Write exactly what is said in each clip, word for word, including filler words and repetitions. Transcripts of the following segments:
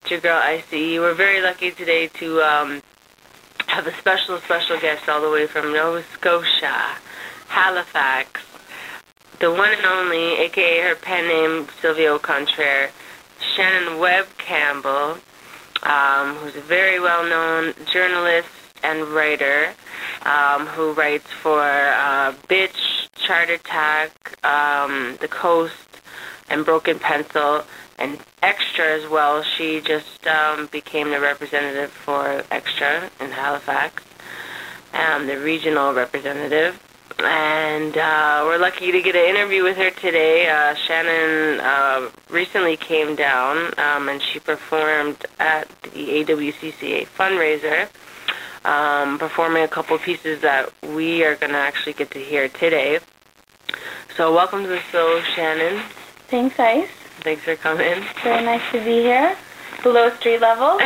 It's your girl, Icy. We're very lucky today to um, have a special, special guest all the way from Nova Scotia, Halifax. The one and only, a k a her pen name, Sylvia Contraire, Shannon Webb Campbell, um, who's a very well-known journalist and writer, um, who writes for uh, Bitch, Chart Attack, um, The Coast, and Broken Pencil, and Extra as well. She just um, became the representative for Extra in Halifax, um, the regional representative. And uh, we're lucky to get an interview with her today. Uh, Shannon uh, recently came down, um, and she performed at the A W C C A fundraiser, um, performing a couple pieces that we are going to actually get to hear today. So welcome to the show, Shannon. Thanks, Ice. Thanks for coming. Very nice to be here, below street level.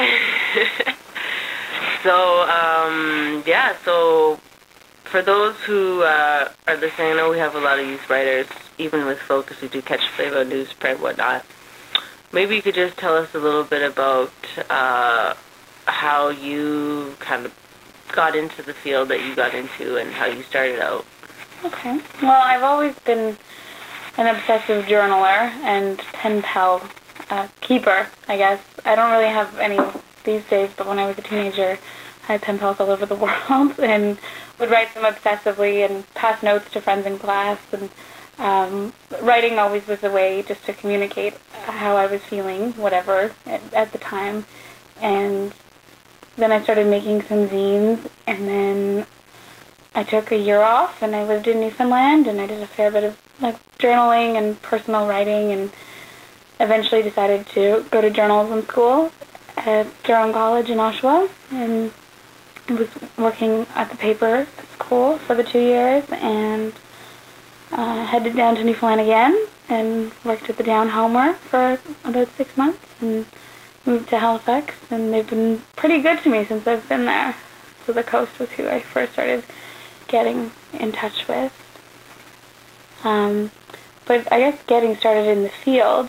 so, um, yeah, so for those who uh, are listening, I know we have a lot of youth writers, even with Focus, who do catch flavor, newsprint, whatnot. Maybe you could just tell us a little bit about uh, how you kind of got into the field that you got into and how you started out. Okay. Well, I've always been an obsessive journaler and pen pal uh, keeper, I guess. I don't really have any these days, but when I was a teenager, I had pen pals all over the world and would write them obsessively and pass notes to friends in class. And um, writing always was a way just to communicate how I was feeling, whatever, at, at the time. And then I started making some zines, and then I took a year off, and I lived in Newfoundland, and I did a fair bit of like journaling and personal writing, and eventually decided to go to journalism school at Durham College in Oshawa, and was working at the paper school for the two years, and uh, headed down to Newfoundland again, and worked at the Down Homer for about six months, and moved to Halifax, and they've been pretty good to me since I've been there. So the Coast was who I first started getting in touch with. Um, but I guess getting started in the field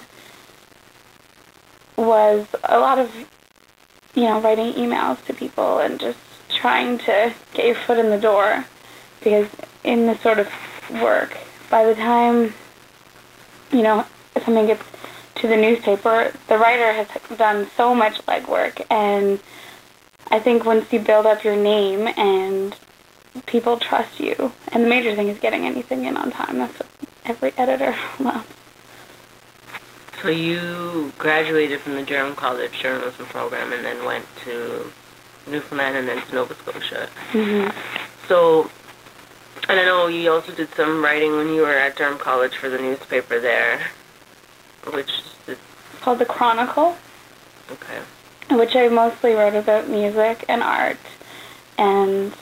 was a lot of, you know, writing emails to people and just trying to get your foot in the door, because in this sort of work, by the time, you know, something gets to the newspaper, the writer has done so much legwork, and I think once you build up your name and people trust you, and the major thing is getting anything in on time. That's what every editor loves. So you graduated from the Durham College journalism program and then went to Newfoundland and then to Nova Scotia. Mm-hmm. So, and I know you also did some writing when you were at Durham College for the newspaper there, which is called The Chronicle. Okay. Which I mostly wrote about music and art and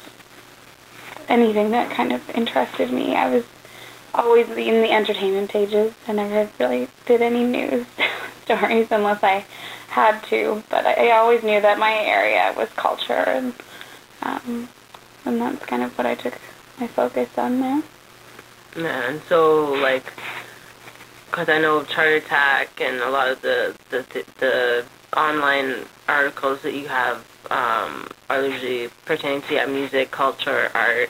anything that kind of interested me. I was always in the entertainment pages. I never really did any news stories unless I had to, but I, I always knew that my area was culture, and um, and that's kind of what I took my focus on there. Yeah, and so, like, because I know Chart Attack and a lot of the, the, the, the online articles that you have um, are usually pertaining to yeah, music, culture, art.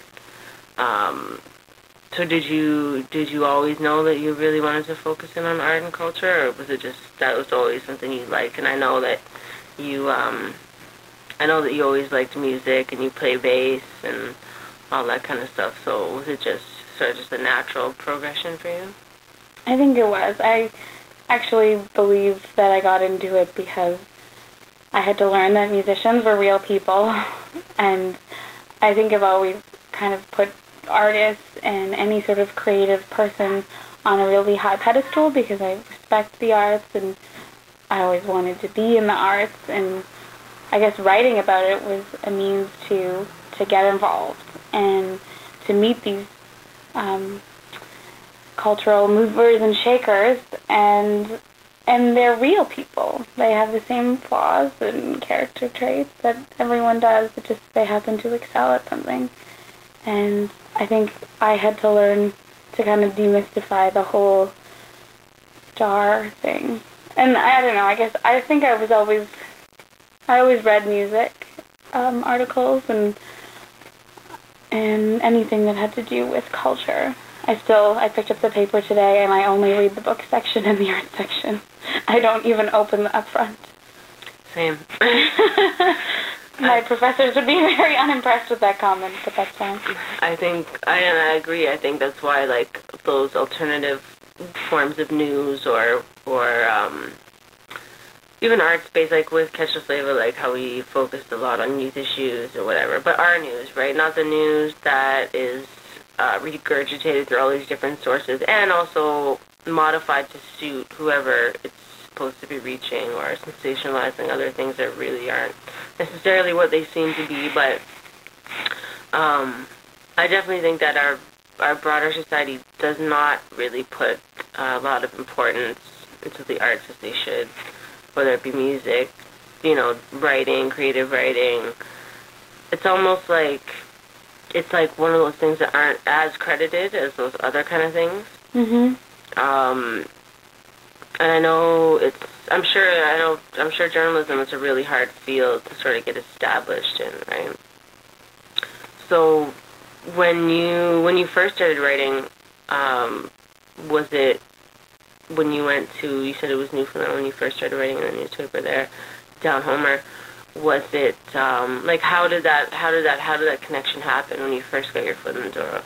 Um, so did you did you always know that you really wanted to focus in on art and culture, or was it just that was always something you liked? And I know that you um, I know that you always liked music and you play bass and all that kind of stuff. So was it just sort of just a natural progression for you? I think it was. I actually believe that I got into it because I had to learn that musicians were real people, and I think I've always kind of put artists and any sort of creative person on a really high pedestal because I respect the arts, and I always wanted to be in the arts, and I guess writing about it was a means to to get involved and to meet these um, cultural movers and shakers, and and they're real people. They have the same flaws and character traits that everyone does, but just they happen to excel at something. And I think I had to learn to kind of demystify the whole star thing. And I don't know, I guess I think I was always I always read music um, articles and and anything that had to do with culture. I still, I picked up the paper today and I only read the book section and the art section. I don't even open the upfront. Same. My I, professors would be very unimpressed with that comment, but that's fine. I think, I, and I agree, I think that's why, like, those alternative forms of news or, or, um, even art space, like with Catch the Flavor, like how we focused a lot on youth issues or whatever, but our news, right? Not the news that is uh, regurgitated through all these different sources and also modified to suit whoever it's supposed to be reaching or sensationalizing other things that really aren't necessarily what they seem to be. But um, I definitely think that our, our broader society does not really put a lot of importance into the arts as they should. Whether it be music, you know, writing, creative writing. It's almost like, it's like one of those things that aren't as credited as those other kind of things. Mm-hmm. Um, and I know it's, I'm sure, I know, I'm sure journalism is a really hard field to sort of get established in, right? So, when you, when you first started writing, um, was it, when you went to, you said it was Newfoundland when you first started writing in the newspaper there, Down Homer, was it, um, like, how did that, how did that, how did that connection happen when you first got your foot in the door?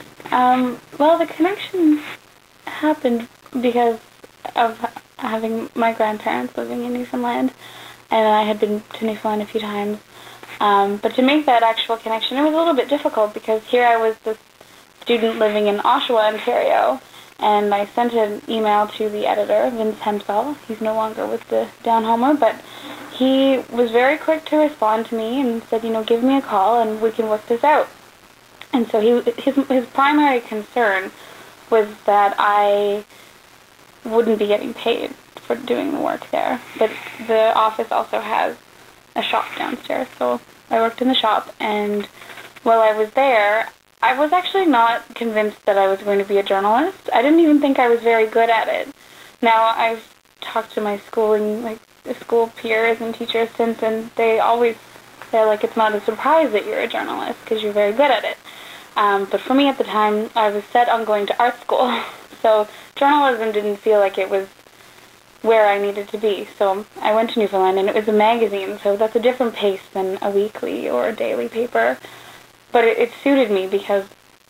Um, well, the connection happened because of having my grandparents living in Newfoundland, and I had been to Newfoundland a few times, um, but to make that actual connection, it was a little bit difficult because here I was this student living in Oshawa, Ontario, and I sent an email to the editor, Vince Hempsall. He's no longer with the Down Homer, but he was very quick to respond to me and said, you know, give me a call and we can work this out. And so he, his, his primary concern was that I wouldn't be getting paid for doing the work there. But the office also has a shop downstairs, so I worked in the shop, and while I was there, I was actually not convinced that I was going to be a journalist. I didn't even think I was very good at it. Now, I've talked to my schooling, like, school peers and teachers since, and they always say, like, it's not a surprise that you're a journalist because you're very good at it. Um, but for me at the time, I was set on going to art school, so journalism didn't feel like it was where I needed to be. So I went to Newfoundland, and it was a magazine, so that's a different pace than a weekly or a daily paper. But it, it suited me because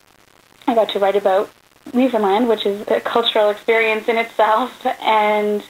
I got to write about Newfoundland, which is a cultural experience in itself, and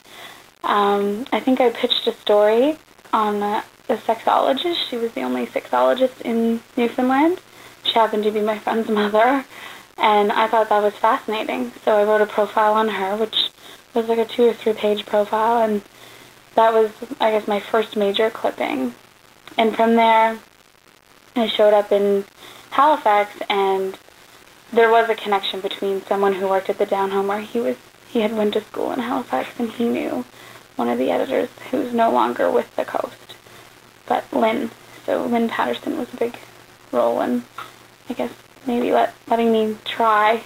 um, I think I pitched a story on a, a sexologist. She was the only sexologist in Newfoundland. She happened to be my friend's mother, and I thought that was fascinating. So I wrote a profile on her, which was like a two or three page profile, and that was, I guess, my first major clipping. And from there, I showed up in Halifax, and there was a connection between someone who worked at the Down Homer. He was he had went to school in Halifax, and he knew one of the editors who's no longer with the Coast, but Lynn. So Lynn Patterson was a big role in, I guess, maybe let, letting me try.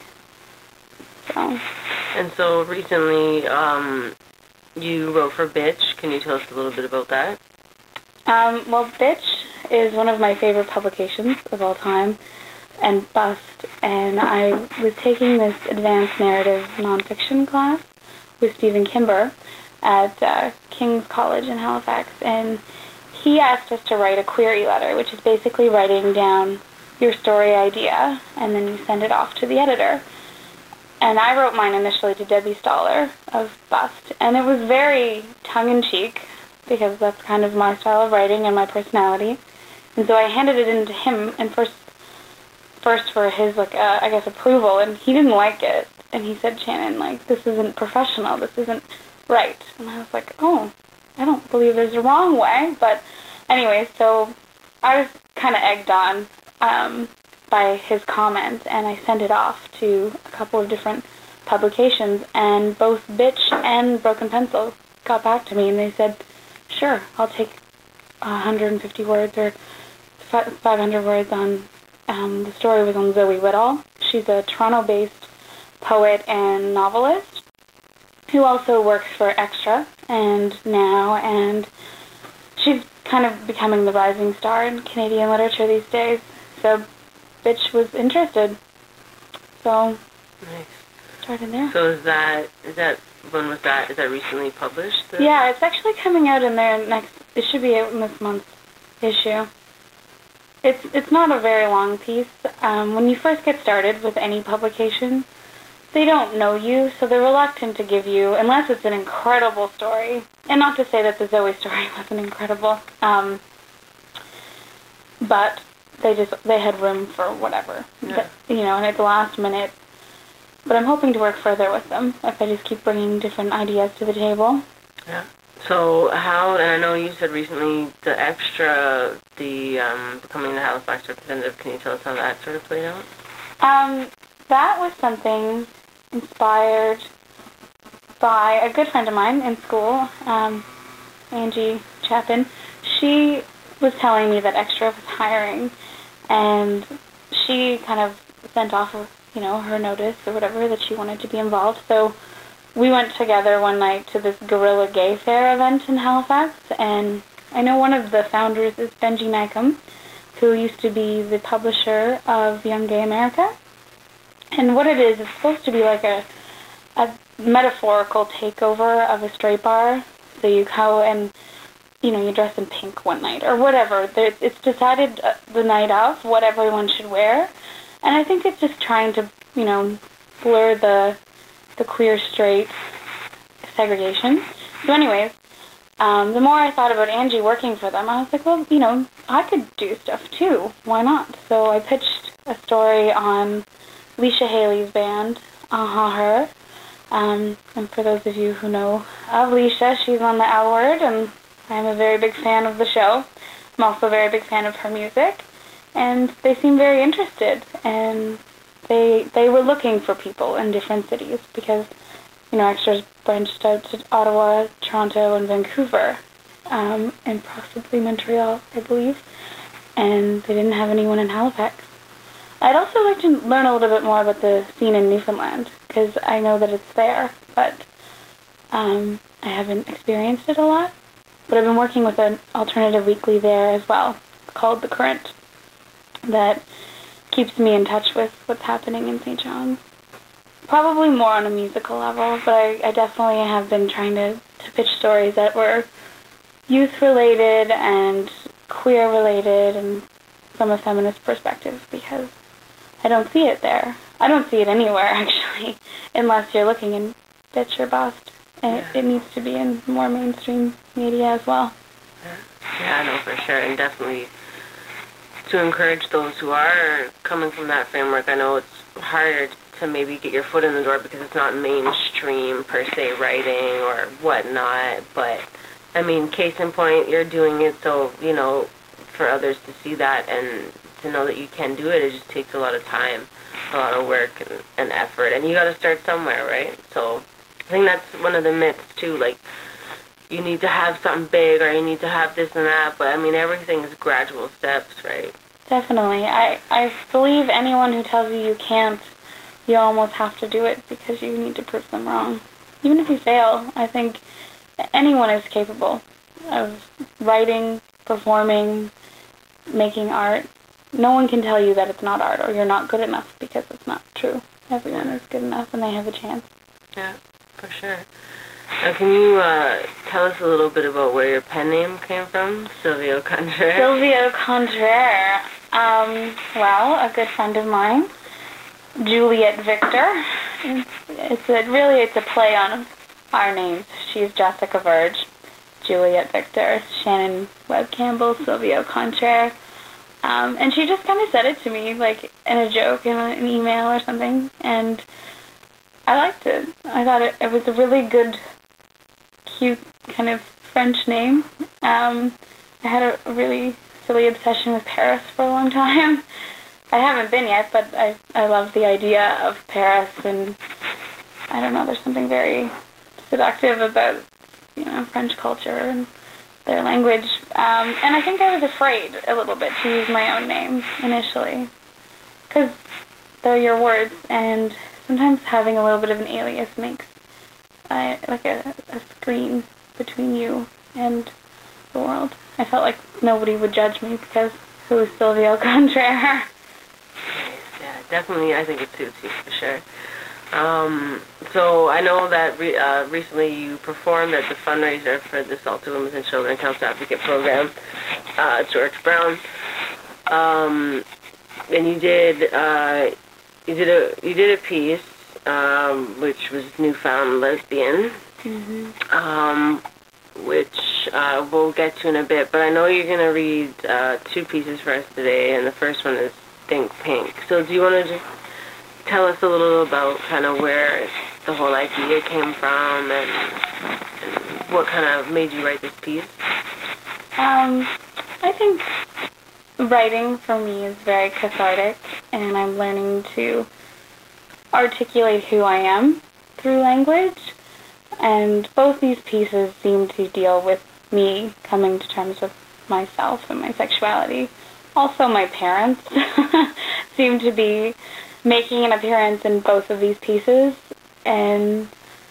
So. And so recently, um, you wrote for Bitch. Can you tell us a little bit about that? Um, well, Bitch is one of my favorite publications of all time, and Bust, and I was taking this advanced narrative nonfiction class with Stephen Kimber at uh, King's College in Halifax, and he asked us to write a query letter, which is basically writing down your story idea, and then you send it off to the editor. And I wrote mine initially to Debbie Stoller of Bust, and it was very tongue-in-cheek, because that's kind of my style of writing and my personality. And so I handed it in to him, and first, first for his, like, uh, I guess, approval, and he didn't like it. And he said, Shannon, like, this isn't professional, this isn't right. And I was like, oh, I don't believe there's a wrong way. But anyway, so I was kind of egged on um, by his comments, and I sent it off to a couple of different publications, and both Bitch and Broken Pencil got back to me, and they said, sure, I'll take one hundred fifty words or five hundred words on, um, the story was on Zoe Whittall. She's a Toronto-based poet and novelist who also works for Extra and Now, and she's kind of becoming the rising star in Canadian literature these days. So Bitch was interested. So nice. Started there. So is that is that when was that? Is that recently published? The... Yeah, it's actually coming out in their next. It should be out in this month's issue. It's it's not a very long piece. Um, when you first get started with any publication, they don't know you, so they're reluctant to give you, unless it's an incredible story. And not to say that the Zoe story wasn't incredible, um, but they just they had room for whatever, yeah. but, you know. And at the last minute. But I'm hoping to work further with them if I just keep bringing different ideas to the table. Yeah. So how, and I know you said recently the extra, the um, becoming the Halifax representative, can you tell us how that sort of played out? Um, that was something inspired by a good friend of mine in school, um, Angie Chapin. She was telling me that Extra was hiring, and she kind of sent off a you know, her notice or whatever that she wanted to be involved. So we went together one night to this Guerrilla Gay Fair event in Halifax, and I know one of the founders is Benji Nycum, who used to be the publisher of Young Gay America. And what it is, it's supposed to be like a, a metaphorical takeover of a straight bar. So you go and, you know, you dress in pink one night or whatever. It's decided the night of what everyone should wear. And I think it's just trying to, you know, blur the the queer-straight segregation. So anyways, um, the more I thought about Angie working for them, I was like, well, you know, I could do stuff too. Why not? So I pitched a story on Leisha Haley's band, Aha Her. Um, and for those of you who know of Leisha, she's on the L Word, and I'm a very big fan of the show. I'm also a very big fan of her music. And they seemed very interested, and they they were looking for people in different cities because, you know, Extra's branched out to Ottawa, Toronto, and Vancouver, um, and possibly Montreal, I believe, and they didn't have anyone in Halifax. I'd also like to learn a little bit more about the scene in Newfoundland, because I know that it's there, but um, I haven't experienced it a lot. But I've been working with an alternative weekly there as well, called The Current, that keeps me in touch with what's happening in Saint John's. Probably more on a musical level, but I, I definitely have been trying to, to pitch stories that were youth-related and queer-related and from a feminist perspective, because I don't see it there. I don't see it anywhere, actually, unless you're looking in Bitch or Bust. And yeah. it, it needs to be in more mainstream media as well. Yeah, yeah I know for sure, and definitely to encourage those who are coming from that framework. I know it's harder to maybe get your foot in the door because it's not mainstream per se writing or whatnot, but I mean, case in point, you're doing it, so, you know, for others to see that and to know that you can do it, it just takes a lot of time, a lot of work and, and effort, and you got to start somewhere, right? So I think that's one of the myths too, like, you need to have something big or you need to have this and that, but I mean, everything is gradual steps, right? Definitely. I, I believe anyone who tells you you can't, you almost have to do it because you need to prove them wrong. Even if you fail, I think anyone is capable of writing, performing, making art. No one can tell you that it's not art or you're not good enough, because it's not true. Everyone is good enough and they have a chance. Yeah, for sure. Now, can you uh, tell us a little bit about where your pen name came from, Silvio Contraire? Silvio Contraire. Um, well, a good friend of mine, Juliet Victor. It's, it's a, really, it's a play on our names. She's Jessica Verge, Juliet Victor, Shannon Webb Campbell, Silvio Contraire. Um, and she just kind of said it to me, like, in a joke, in a, an email or something, and I liked it. I thought it, it was a really good, cute kind of French name. Um, I had a, a really silly obsession with Paris for a long time. I haven't been yet, but I I love the idea of Paris, and I don't know, there's something very seductive about, you know, French culture and their language. Um, and I think I was afraid a little bit to use my own name initially, because they're your words, and sometimes having a little bit of an alias makes uh, like a, a screen between you and the world. I felt like nobody would judge me because who is Sylvia Contraire? Yeah, definitely. I think it suits you for sure. Um, so I know that re- uh, recently you performed at the fundraiser for the Assaulted Women and Children Council Advocate Program, uh, George Brown, um, and you did uh, you did a you did a piece um, which was Newfound Lesbian, Mm-hmm. um, which uh, we'll get to in a bit. But I know you're gonna read uh, two pieces for us today, and the first one is Think Pink. So do you want to just tell us a little about kind of where the whole idea came from and, and what kind of made you write this piece? Um, I think writing for me is very cathartic, and I'm learning to articulate who I am through language. And both these pieces seem to deal with me coming to terms with myself and my sexuality. Also, my parents seem to be making an appearance in both of these pieces. And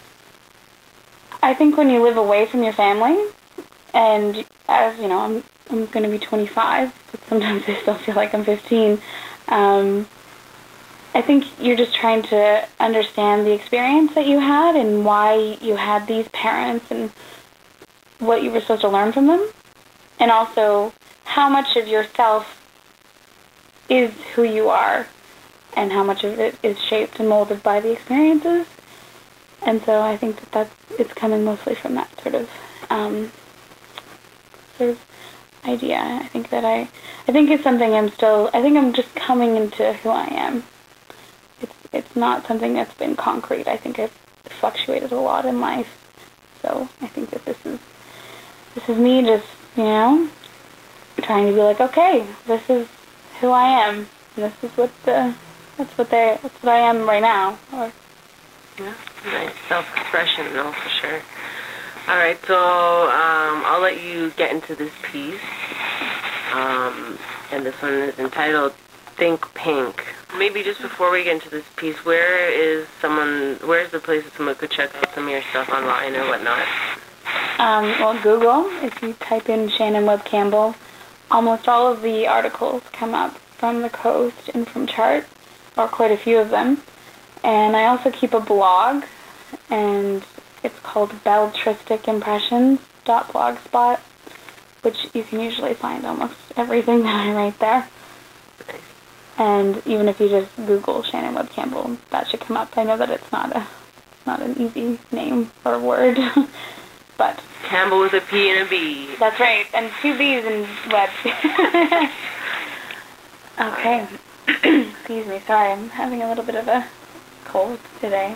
I think when you live away from your family, and as you know, I'm I'm going to be twenty-five, but sometimes I still feel like I'm fifteen. Um, I think you're just trying to understand the experience that you had and why you had these parents and what you were supposed to learn from them, and also how much of yourself is who you are and how much of it is shaped and molded by the experiences. And so I think that that's, it's coming mostly from that sort of um, sort of idea. I think that I, I think it's something I'm still, I think I'm just coming into who I am. It's it's not something that's been concrete. I think I've fluctuated a lot in life. So I think that this is, this is me just, you know, trying to be like, okay, this is who I am. And this is what the, that's what they, that's what I am right now. Or, yeah, nice self-expression, no, for sure. All right, so um, I'll let you get into this piece. Um, and this one is entitled Think Pink. Maybe just before we get into this piece, where is someone, where's the place that someone could check out some of your stuff online or whatnot? Um, well, Google, if you type in Shannon Webb Campbell, almost all of the articles come up from the Coast and from Chart, or quite a few of them. And I also keep a blog, and it's called beltristic impressions dot blogspot, which you can usually find almost everything that I write there. And even if you just Google Shannon Webb Campbell, that should come up. I know that it's not a not an easy name or word, but Campbell with a P and a B. That's right, and two B's in Webb. Okay. Excuse me, sorry, I'm having a little bit of a cold today.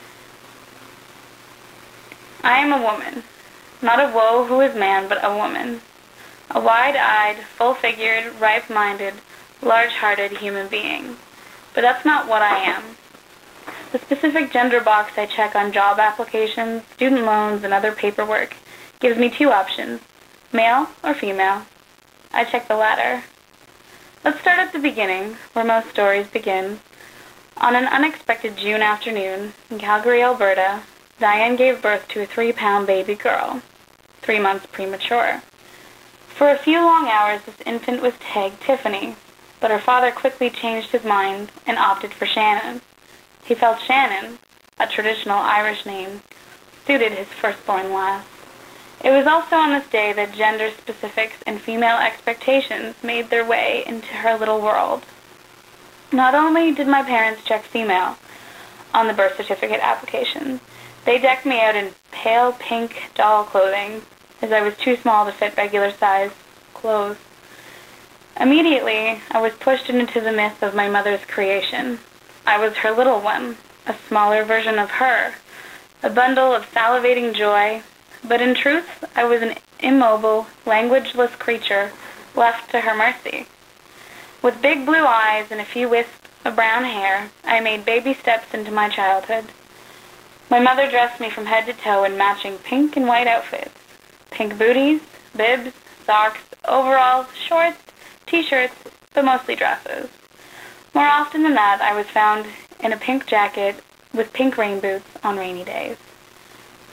I am a woman, not a woe who is man, but a woman. A wide-eyed, full-figured, ripe-minded, large-hearted human being. But that's not what I am. The specific gender box I check on job applications, student loans, and other paperwork gives me two options, male or female. I check the latter. Let's start at the beginning, where most stories begin. On an unexpected June afternoon in Calgary, Alberta, Diane gave birth to a three-pound baby girl, three months premature. For a few long hours, this infant was tagged Tiffany, but her father quickly changed his mind and opted for Shannon. He felt Shannon, a traditional Irish name, suited his firstborn lass. It was also on this day that gender specifics and female expectations made their way into her little world. Not only did my parents check female on the birth certificate application, they decked me out in pale pink doll clothing, as I was too small to fit regular size clothes. Immediately, I was pushed into the myth of my mother's creation. I was her little one, a smaller version of her, a bundle of salivating joy, but in truth, I was an immobile, languageless creature left to her mercy. With big blue eyes and a few wisps of brown hair, I made baby steps into my childhood. My mother dressed me from head to toe in matching pink and white outfits, pink booties, bibs, socks, overalls, shorts, t-shirts, but mostly dresses. More often than that, I was found in a pink jacket with pink rain boots on rainy days.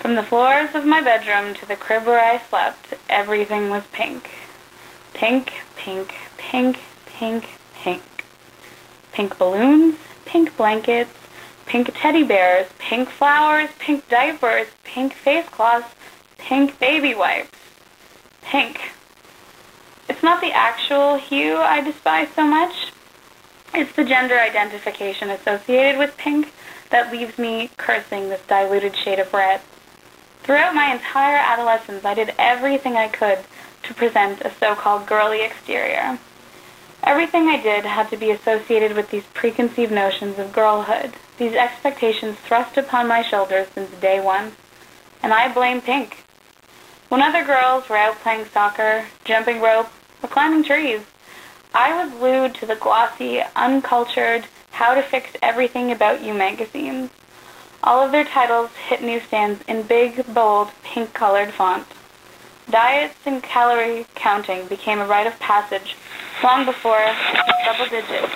From the floors of my bedroom to the crib where I slept, everything was pink. Pink, pink, pink, pink, pink. Pink balloons, pink blankets, pink teddy bears, pink flowers, pink diapers, pink face cloths, pink baby wipes. Pink. It's not the actual hue I despise so much. It's the gender identification associated with pink that leaves me cursing this diluted shade of red. Throughout my entire adolescence, I did everything I could to present a so-called girly exterior. Everything I did had to be associated with these preconceived notions of girlhood, these expectations thrust upon my shoulders since day one. And I blame pink. When other girls were out playing soccer, jumping rope, or climbing trees, I was glued to the glossy, uncultured, How to Fix Everything About You magazines. All of their titles hit newsstands in big, bold, pink-colored font. Diets and calorie counting became a rite of passage long before double digits.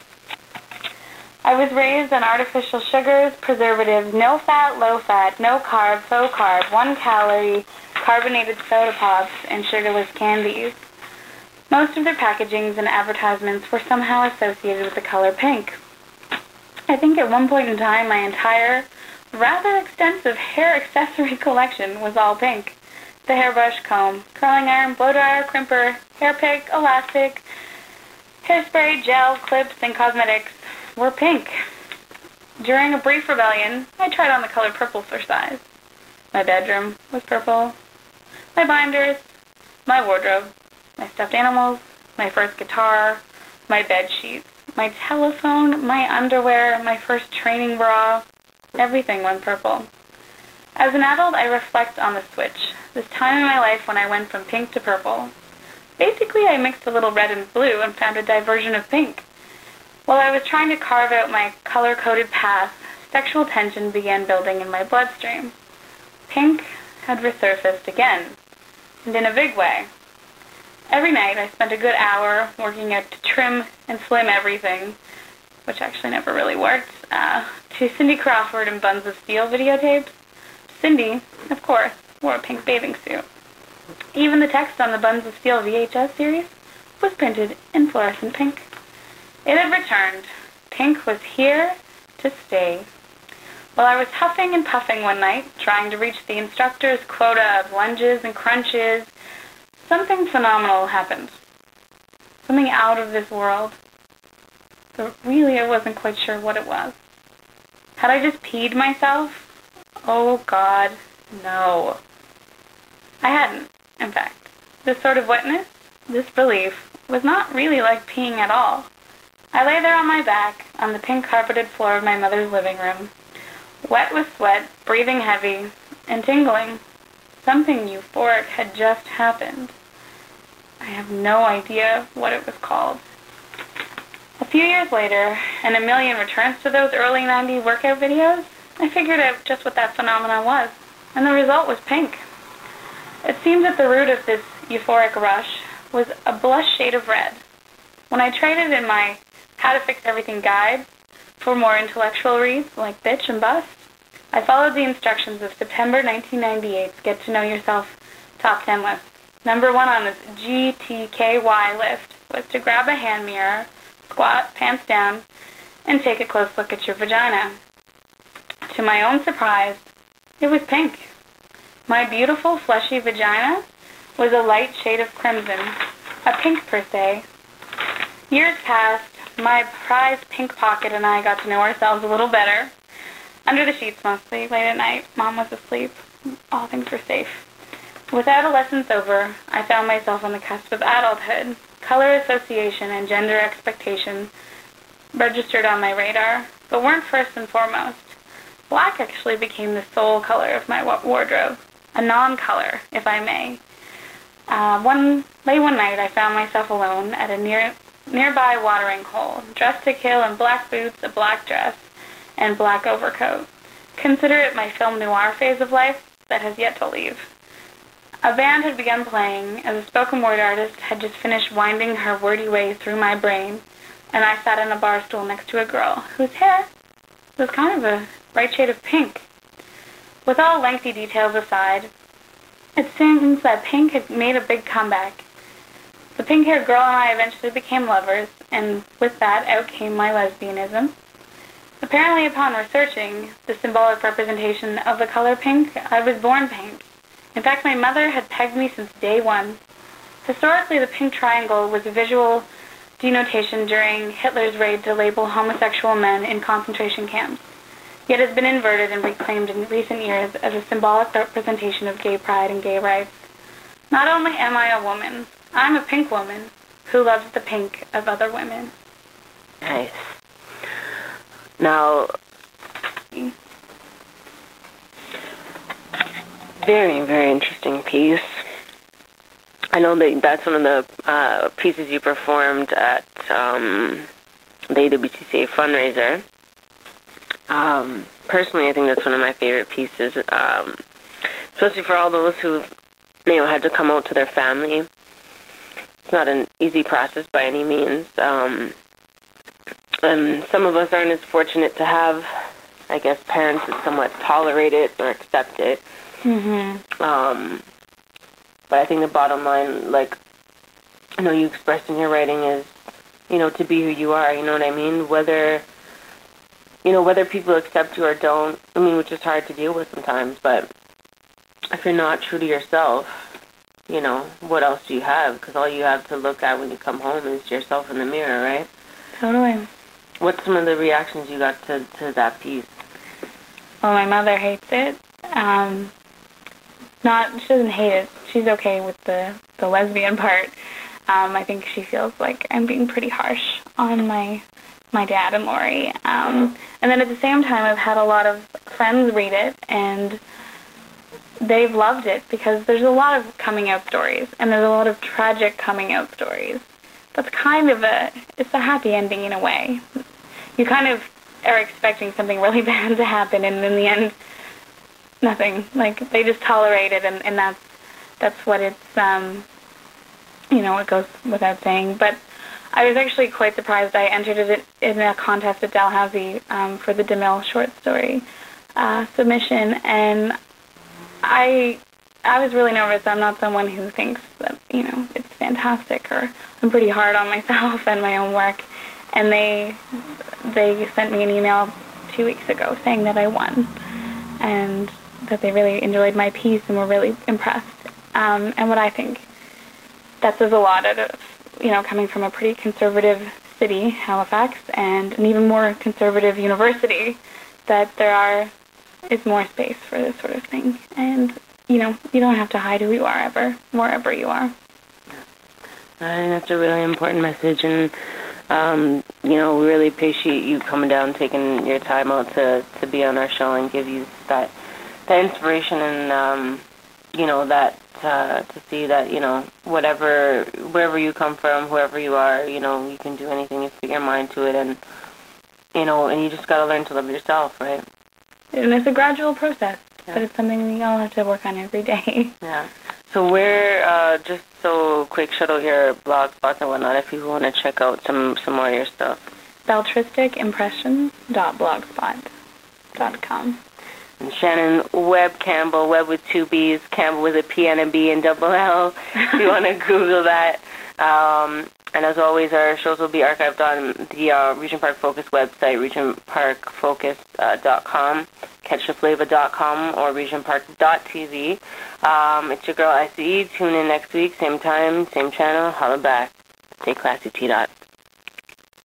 I was raised on artificial sugars, preservatives, no fat, low fat, no carb, faux carb, one calorie, carbonated soda pops, and sugarless candies. Most of their packagings and advertisements were somehow associated with the color pink. I think at one point in time, my entire, rather extensive hair accessory collection was all pink. The hairbrush, comb, curling iron, blow dryer, crimper, hair pick, elastic, hairspray, gel, clips, and cosmetics were pink. During a brief rebellion, I tried on the color purple for size. My bedroom was purple. My binders, my wardrobe, my stuffed animals, my first guitar, my bed sheets, my telephone, my underwear, my first training bra, everything went purple. As an adult, I reflect on the switch, this time in my life when I went from pink to purple. Basically, I mixed a little red and blue and found a diversion of pink. While I was trying to carve out my color-coded path, sexual tension began building in my bloodstream. Pink had resurfaced again, and in a big way. Every night, I spent a good hour working out to trim and slim everything, which actually never really worked, uh, to Cindy Crawford and Buns of Steel videotapes. Cindy, of course, wore a pink bathing suit. Even the text on the Buns of Steel V H S series was printed in fluorescent pink. It had returned. Pink was here to stay. While I was huffing and puffing one night, trying to reach the instructor's quota of lunges and crunches, something phenomenal happened. Something out of this world. But really, I wasn't quite sure what it was. Had I just peed myself? Oh, God, no. I hadn't, in fact. This sort of wetness, this relief, was not really like peeing at all. I lay there on my back, on the pink carpeted floor of my mother's living room, wet with sweat, breathing heavy, and tingling. Something euphoric had just happened. I have no idea what it was called. A few years later, and a million returns to those early nineties workout videos, I figured out just what that phenomenon was, and the result was pink. It seems that the root of this euphoric rush was a blush shade of red. When I traded in my How to Fix Everything guide for more intellectual reads like Bitch and Bust, I followed the instructions of September nineteen ninety-eight's Get to Know Yourself Top ten list. Number one on this G T K Y list was to grab a hand mirror, squat, pants down, and take a close look at your vagina. To my own surprise, it was pink. My beautiful, fleshy vagina was a light shade of crimson, a pink per se. Years passed, my prized pink pocket and I got to know ourselves a little better. Under the sheets mostly, late at night, Mom was asleep. All things were safe. With adolescence over, I found myself on the cusp of adulthood. Color association and gender expectation registered on my radar, but weren't first and foremost. Black actually became the sole color of my wardrobe, a non-color, if I may. Uh, one late one night, I found myself alone at a near nearby watering hole, dressed to kill in black boots, a black dress, and black overcoat. Consider it my film noir phase of life that has yet to leave. A band had begun playing, as a spoken word artist had just finished winding her wordy way through my brain, and I sat on a bar stool next to a girl whose hair was kind of a bright shade of pink. With all lengthy details aside, it seems that Pink had made a big comeback. The pink-haired girl and I eventually became lovers, and with that out came my lesbianism. Apparently, upon researching the symbolic representation of the color pink, I was born pink. In fact, my mother had pegged me since day one. Historically, the pink triangle was a visual denotation during Hitler's raid to label homosexual men in concentration camps, yet has been inverted and reclaimed in recent years as a symbolic representation of gay pride and gay rights. Not only am I a woman, I'm a pink woman who loves the pink of other women. Nice. Now, very, very interesting piece. I know that that's one of the uh, pieces you performed at um, the A W T C A fundraiser. Um, personally, I think that's one of my favorite pieces, um, especially for all those who, you know, had to come out to their family. It's not an easy process by any means. Um, and some of us aren't as fortunate to have, I guess, parents that somewhat tolerate it or accept it. Mm-hmm. Um, but I think the bottom line, like, you know, you expressed in your writing is, you know, to be who you are, you know what I mean? Whether, you know, whether people accept you or don't, I mean, which is hard to deal with sometimes, but if you're not true to yourself, you know, what else do you have? Because all you have to look at when you come home is yourself in the mirror, right? Totally. What's some of the reactions you got to, to that piece? Well, my mother hates it. Um, not, she doesn't hate it. She's okay with the, the lesbian part. Um, I think she feels like I'm being pretty harsh on my my dad and Lori. Um, and then at the same time, I've had a lot of friends read it, and they've loved it because there's a lot of coming out stories, and there's a lot of tragic coming out stories. That's kind of a, it's a happy ending in a way. You kind of are expecting something really bad to happen, and in the end, nothing. Like, they just tolerate it, and, and that's, that's what it's, um, you know, it goes without saying. But I was actually quite surprised. I entered it in a contest at Dalhousie um, for the DeMille short story uh, submission, and I I was really nervous. I'm not someone who thinks that, you know, it's fantastic, or I'm pretty hard on myself and my own work. And they they sent me an email two weeks ago saying that I won, and that they really enjoyed my piece and were really impressed. Um, and what I think that says a lot out of, you know, coming from a pretty conservative city, Halifax, and an even more conservative university, that there are is more space for this sort of thing. And, you know, you don't have to hide who you are ever, wherever you are. I think that's a really important message, and, um, you know, we really appreciate you coming down, taking your time out to, to be on our show and give you that, that inspiration and, um, you know, that Uh, to see that, you know, whatever, wherever you come from, whoever you are, you know, you can do anything, you put your mind to it, and, you know, and you just got to learn to love yourself, right? And it's a gradual process, yeah. but it's something we all have to work on every day. Yeah. So where, uh, just so quick, shout out your blog spots and whatnot if you want to check out some, some more of your stuff. beltristic impressions dot blogspot dot com. And Shannon Webb Campbell, Webb with two B's, Campbell with a P and a B and double L, if you want to Google that. Um, and as always, our shows will be archived on the uh, Regent Park Focus website, regent park focus dot com, catch the flava dot com, or regent park dot t v. Um, it's your girl, I C E. Tune in next week, same time, same channel. Holla back. Stay classy, T-Dot.